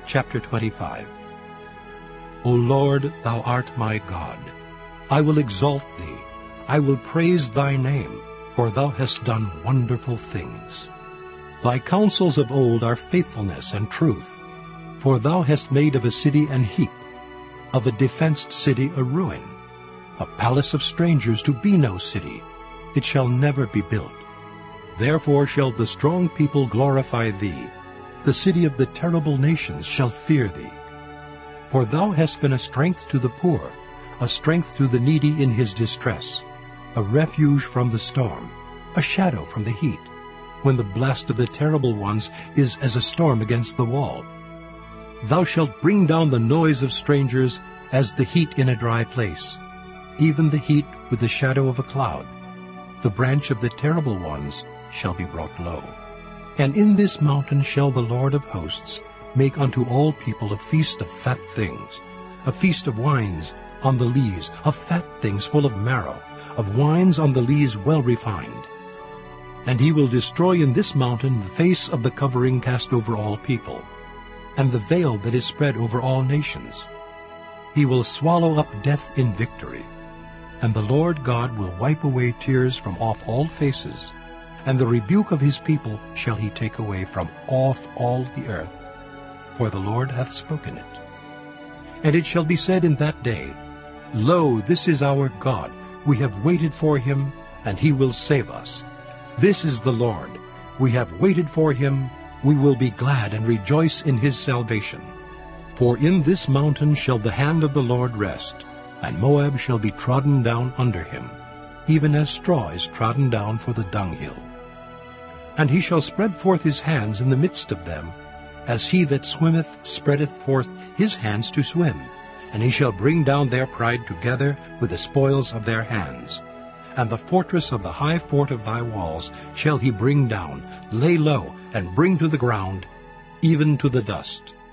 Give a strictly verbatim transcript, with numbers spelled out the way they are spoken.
Chapter twenty-five. O Lord, thou art my God. I will exalt thee. I will praise thy name, for thou hast done wonderful things. Thy counsels of old are faithfulness and truth. For thou hast made of a city an heap, of a defenced city a ruin, a palace of strangers to be no city. It shall never be built. Therefore shall the strong people glorify thee. The city of the terrible nations shall fear thee. For thou hast been a strength to the poor, a strength to the needy in his distress, a refuge from the storm, a shadow from the heat, when the blast of the terrible ones is as a storm against the wall. Thou shalt bring down the noise of strangers as the heat in a dry place, even the heat with the shadow of a cloud. The branch of the terrible ones shall be brought low. And in this mountain shall the Lord of hosts make unto all people a feast of fat things, a feast of wines on the lees, of fat things full of marrow, of wines on the lees well refined. And he will destroy in this mountain the face of the covering cast over all people, and the veil that is spread over all nations. He will swallow up death in victory. And the Lord God will wipe away tears from off all faces, and the rebuke of his people shall he take away from off all the earth. For the Lord hath spoken it. And it shall be said in that day, Lo, this is our God. We have waited for him, and he will save us. This is the Lord. We have waited for him. We will be glad and rejoice in his salvation. For in this mountain shall the hand of the Lord rest, and Moab shall be trodden down under him, even as straw is trodden down for the dunghill. And he shall spread forth his hands in the midst of them, as he that swimmeth spreadeth forth his hands to swim. And he shall bring down their pride together with the spoils of their hands. And the fortress of the high fort of thy walls shall he bring down, lay low, and bring to the ground, even to the dust.